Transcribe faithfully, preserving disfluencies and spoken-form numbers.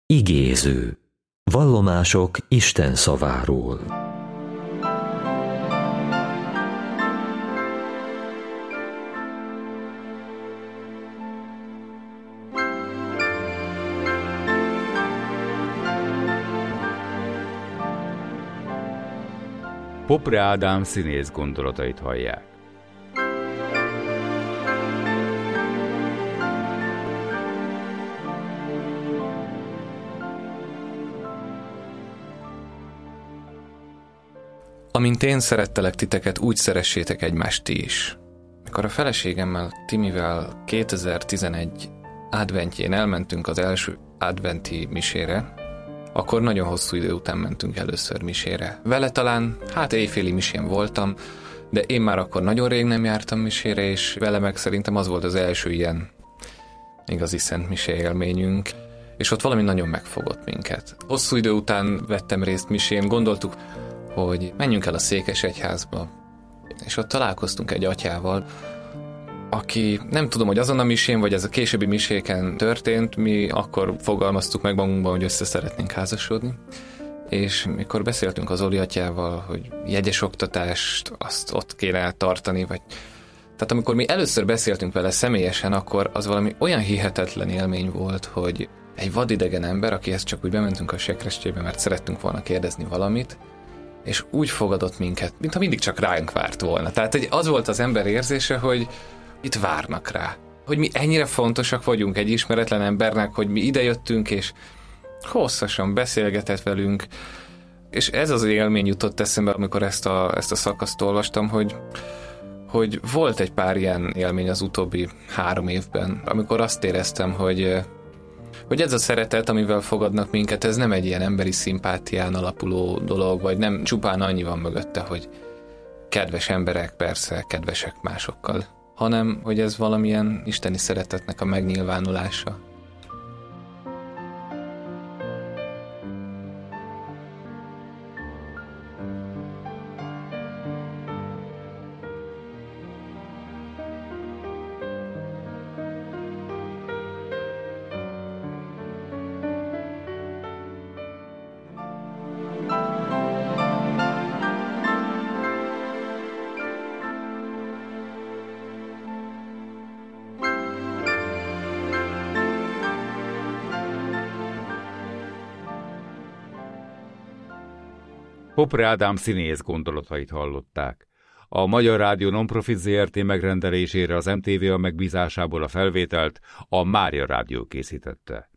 Igéző. Vallomások Isten szaváról. Popre Ádám színész gondolatait hallják. Amint én szerettelek titeket, úgy szeressétek egymást ti is. Mikor a feleségemmel, Timivel kétezer-tizenegy adventjén elmentünk az első adventi misére, akkor nagyon hosszú idő után mentünk először misére. Vele talán, hát éjféli misén voltam, de én már akkor nagyon rég nem jártam misére, és vele meg szerintem az volt az első ilyen igazi szent misé élményünk, és ott valami nagyon megfogott minket. Hosszú idő után vettem részt misén, gondoltuk, hogy menjünk el a Székesegyházba, és ott találkoztunk egy atyával, aki nem tudom, hogy azon a misén, vagy ez a későbbi miséken történt, mi akkor fogalmaztuk meg magunkban, hogy össze szeretnénk házasodni, és mikor beszéltünk az Oli atyával, hogy jegyes oktatást azt ott kéne tartani, vagy... Tehát amikor mi először beszéltünk vele személyesen, akkor az valami olyan hihetetlen élmény volt, hogy egy vadidegen ember, akihez csak úgy bementünk a sekrestyébe, mert szerettünk volna kérdezni valamit, és úgy fogadott minket, mintha mindig csak ránk várt volna. Tehát az volt az ember érzése, hogy itt várnak rá. Hogy mi ennyire fontosak vagyunk egy ismeretlen embernek, hogy mi idejöttünk, és hosszasan beszélgetett velünk. És ez az élmény jutott eszembe, amikor ezt a, ezt a szakaszt olvastam, hogy, hogy volt egy pár ilyen élmény az utóbbi három évben, amikor azt éreztem, hogy hogy ez a szeretet, amivel fogadnak minket, ez nem egy ilyen emberi szimpátián alapuló dolog, vagy nem csupán annyi van mögötte, hogy kedves emberek, persze, kedvesek másokkal, hanem, hogy ez valamilyen isteni szeretetnek a megnyilvánulása. Popre Ádám színész gondolatait hallották. A Magyar Rádió Nonprofit zé er té megrendelésére az em té vé a megbízásából a felvételt a Mária Rádió készítette.